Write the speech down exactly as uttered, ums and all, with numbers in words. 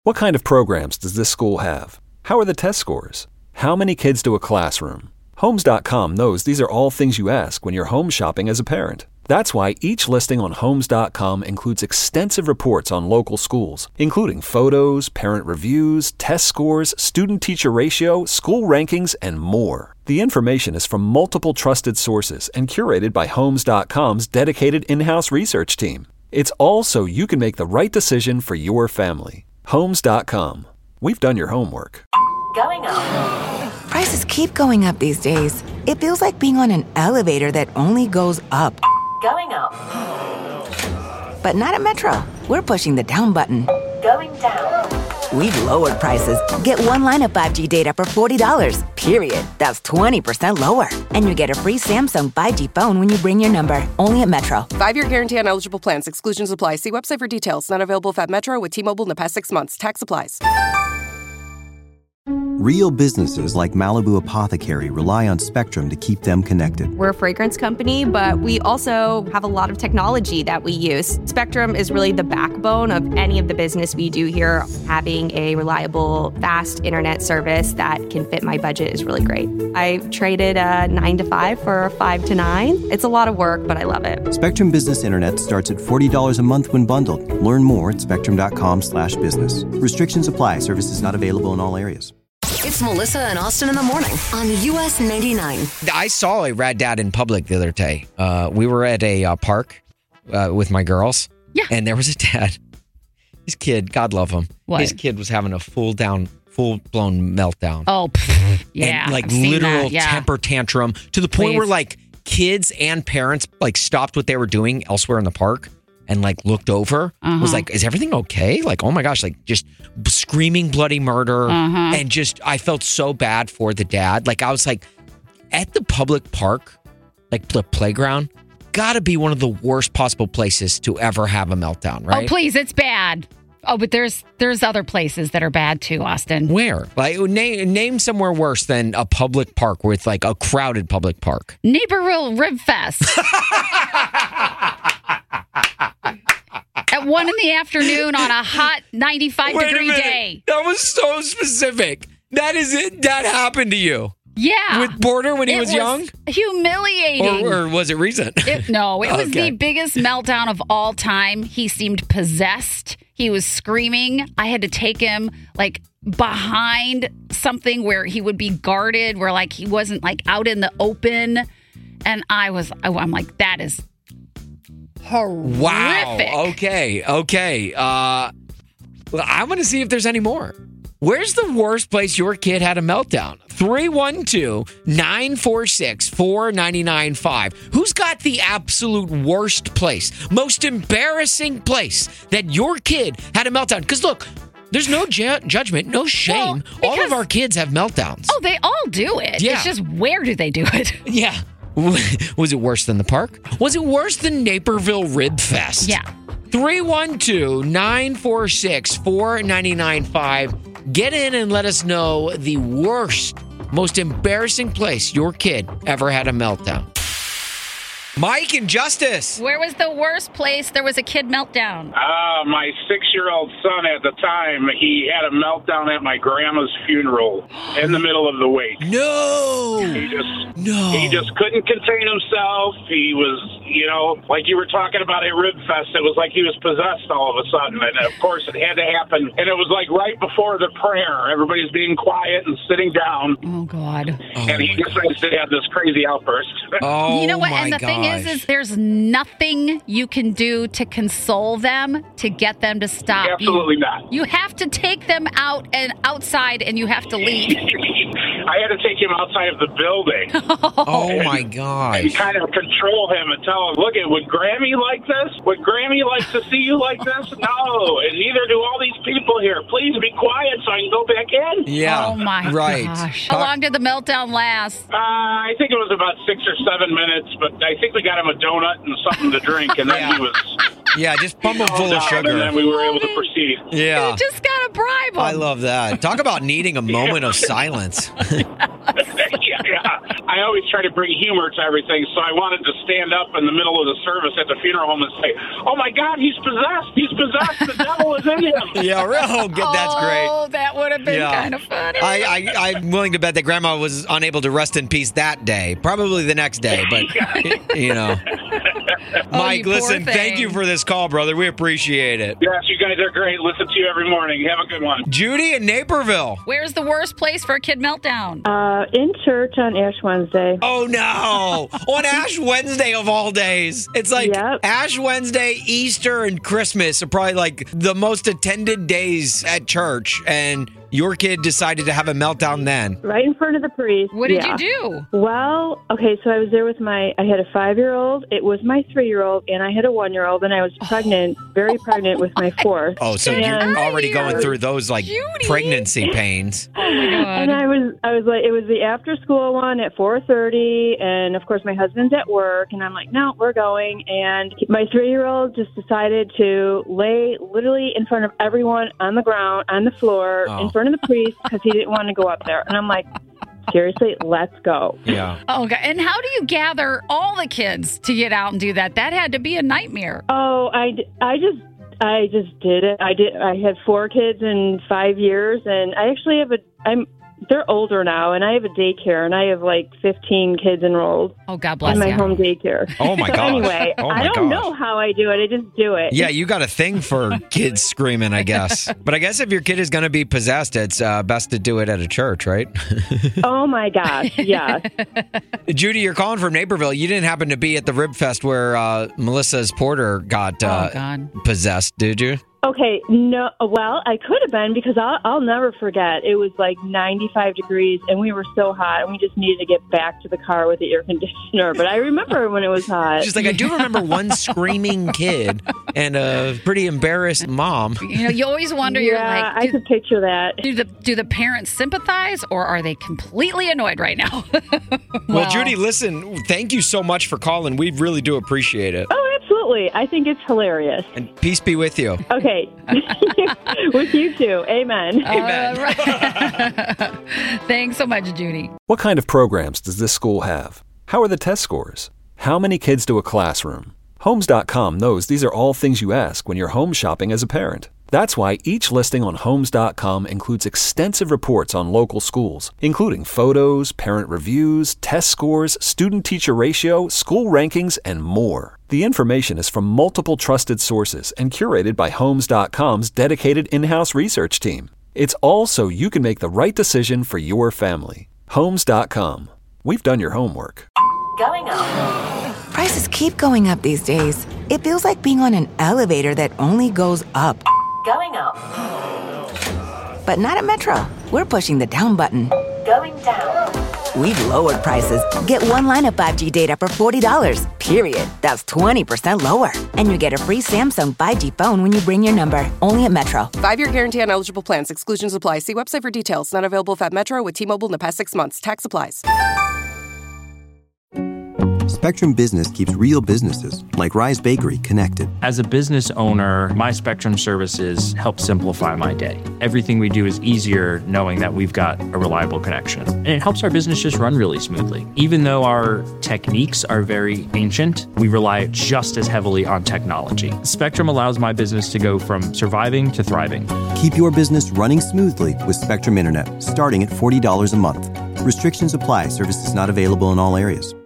What kind of programs does this school have? How are the test scores? How many kids do a classroom? Homes dot com knows these are all things you ask when you're home shopping as a parent. That's why each listing on Homes dot com includes extensive reports on local schools, including photos, parent reviews, test scores, student-teacher ratio, school rankings, and more. The information is from multiple trusted sources and curated by Homes dot com's dedicated in-house research team. It's all so you can make the right decision for your family. Homes dot com. We've done your homework. Going up. Prices keep going up these days. It feels like being on an elevator that only goes up. Going up. But not at Metro. We're pushing the down button. Going down. We've lowered prices. Get one line of five G data for forty dollars, period. That's twenty percent lower. And you get a free Samsung five G phone when you bring your number. Only at Metro. Five-year guarantee on eligible plans. Exclusions apply. See website for details. Not available if at Metro with T-Mobile in the past six months. Tax applies. Real businesses like Malibu Apothecary rely on Spectrum to keep them connected. We're a fragrance company, but we also have a lot of technology that we use. Spectrum is really the backbone of any of the business we do here. Having a reliable, fast internet service that can fit my budget is really great. I traded a nine to five for a five to nine. It's a lot of work, but I love it. Spectrum Business Internet starts at forty dollars a month when bundled. Learn more at spectrum.com slash business. Restrictions apply. Services not available in all areas. It's Melissa and Austin in the morning on U S ninety-nine. I saw a rad dad in public the other day. Uh, we were at a uh, park uh, with my girls. Yeah. And there was a dad. His kid, God love him. What? His kid was having a full down, full blown meltdown. Oh, pff, yeah. And like I've seen literal that, yeah. temper tantrum to the point Please. where like kids and parents like stopped what they were doing elsewhere in the park and like looked over, Uh-huh. was like, is everything okay? Like, oh my gosh, like just screaming bloody murder. Uh-huh. And just, I felt so bad for the dad. Like I was like, at the public park, like the playground, gotta be one of the worst possible places to ever have a meltdown, right? Oh, please, it's bad. Oh, but there's there's other places that are bad too, Austin. Where? Like name name somewhere worse than a public park with like a crowded public park. Naperville Rib Fest. At one in the afternoon on a hot ninety-five Wait a degree minute. day. That was so specific. That is it. That happened to you. Yeah. With Porter when he It was, young? Humiliating. Or, or was it recent? It, no, it was Okay. the biggest meltdown of all time. He seemed possessed. He was screaming. I had to take him like behind something where he would be guarded, where like he wasn't like out in the open. And I was, I'm like, that is horrific. Wow. Okay. Okay. Uh, well, I want to see if there's any more. Where's the worst place your kid had a meltdown? three one two, nine four six, four nine nine five. Who's got the absolute worst place, most embarrassing place that your kid had a meltdown? Because look, there's no ju- judgment, no shame. Well, all of because- our kids have meltdowns. Oh, they all do it. Yeah. It's just where do they do it? Yeah. Was it worse than the park? Was it worse than Naperville Rib Fest? Yeah. three one two, nine four six, four nine nine five. Get in and let us know the worst, most embarrassing place your kid ever had a meltdown. Mike and Justice. Where was the worst place there was a kid meltdown? Uh, my six-year-old son at the time, he had a meltdown at my grandma's funeral in the middle of the wake. No. He just No. he just couldn't contain himself. He was, you know, like you were talking about at Rib Fest, it was like he was possessed all of a sudden. And of course it had to happen. And it was like right before the prayer. Everybody's being quiet and sitting down. Oh, God. Oh, and he decides to have this crazy outburst. Oh, You know what? my And the thing is, gosh. is there's nothing you can do to console them to get them to stop. Absolutely you, not. You have to take them out and outside, and you have to leave. I had to take him outside of the building. Oh, my And gosh. kind of control him and tell him, look, would Grammy like this? Would Grammy like to see you like this? No, and neither do all these people here. Please be quiet so I can go back in. Yeah. Oh, my right. gosh. How long did the meltdown last? Uh, I think it was about six or seven minutes, but I think we got him a donut and something to drink, and then Yeah. he was Yeah, just pump them full of down, sugar. and then we were able to proceed. Yeah. You just got to bribe them. I love that. Talk about needing a moment of silence. yeah, yeah. I always try to bring humor to everything, so I wanted to stand up in the middle of the service at the funeral home and say, "Oh my God, he's possessed! He's possessed! The devil is in him!" Yeah, real good. That's great. Oh, that would have been Yeah. kind of funny. I, I, I'm willing to bet that Grandma was unable to rest in peace that day. Probably the next day, but, you know. Mike, you poor listen, thank thing. you for this call, brother. We appreciate it. Yes, you guys are great. Listen to you every morning. Have a good one. Judy in Naperville. Where's the worst place for a kid meltdown? Uh, in church on Ash Wednesday. Oh, no. On Ash Wednesday of all days. It's like Yep. Ash Wednesday, Easter, and Christmas are probably like the most attended days at church. And your kid decided to have a meltdown then. Right in front of the priest. What did Yeah. you do? Well, okay, so I was there with my, I had a five-year-old, it was my three-year-old, and I had a one-year-old, and I was pregnant, very pregnant with my fourth. Oh, so And- you're already going through those like Judy. pregnancy pains. Oh, my God. And I was, I was like, it was the after-school one at four thirty, and of course my husband's at work, and I'm like, no, we're going. And my three-year-old just decided to lay literally in front of everyone on the ground, on the floor, Oh. in front of the priest, because he didn't want to go up there. And I'm like, seriously, let's go. Yeah. Oh, God. And how do you gather all the kids to get out and do that? That had to be a nightmare. Oh, I, I just I just did it. I did. I had four kids in five years, and I actually have a. I'm. They're older now, and I have a daycare, and I have like fifteen kids enrolled Oh, God bless in my you. home daycare. Oh, my So gosh. Anyway, Oh, my I don't gosh. know how I do it. I just do it. Yeah, you got a thing for kids screaming, I guess. But I guess if your kid is going to be possessed, it's uh, best to do it at a church, right? Oh my gosh. Yeah. Judy, you're calling from Naperville. You didn't happen to be at the Rib Fest where uh, Melissa's porter got uh, Oh, God. possessed, did you? Okay, no, well, I could have been because I'll, I'll never forget. It was like ninety-five degrees and we were so hot and we just needed to get back to the car with the air conditioner. But I remember when it was hot. She's like, I do remember one screaming kid and a pretty embarrassed mom. You know, you always wonder, you're yeah, like, I do, could picture that. do the do the parents sympathize or are they completely annoyed right now? Well, Judy, listen, thank you so much for calling. We really do appreciate it. Oh, absolutely. I think it's hilarious. And peace be with you. Okay. With you too. Amen. Amen. All right. Thanks so much, Judy. What kind of programs does this school have? How are the test scores? How many kids do a classroom? Homes dot com knows these are all things you ask when you're home shopping as a parent. That's why each listing on Homes dot com includes extensive reports on local schools, including photos, parent reviews, test scores, student-teacher ratio, school rankings, and more. The information is from multiple trusted sources and curated by Homes dot com's dedicated in-house research team. It's all so you can make the right decision for your family. Homes dot com. We've done your homework. Going up. Prices keep going up these days. It feels like being on an elevator that only goes up. Going up. But not at Metro. We're pushing the down button. Going down. We've lowered prices. Get one line of five G data for forty dollars, period. That's twenty percent lower. And you get a free Samsung five G phone when you bring your number. Only at Metro. Five-year guarantee on eligible plans. Exclusions apply. See website for details. Not available if at Metro with T-Mobile in the past six months. Tax applies. Spectrum Business keeps real businesses, like Rise Bakery, connected. As a business owner, my Spectrum services help simplify my day. Everything we do is easier knowing that we've got a reliable connection. And it helps our business just run really smoothly. Even though our techniques are very ancient, we rely just as heavily on technology. Spectrum allows my business to go from surviving to thriving. Keep your business running smoothly with Spectrum Internet, starting at forty dollars a month. Restrictions apply. Services not available in all areas.